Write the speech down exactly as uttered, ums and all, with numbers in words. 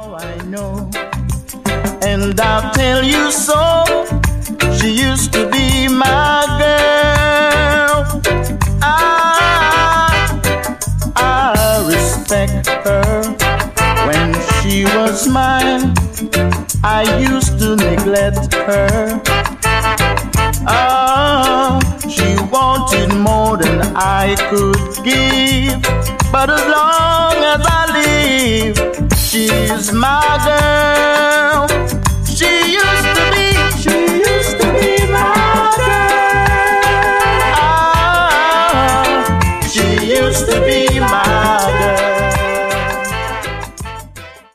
I know, and I'll tell you so. She used to be my girl. I, I respect her. When she was mine, I used to neglect her. Ah, she wanted more than I could give, but as long as I live, she's my girl.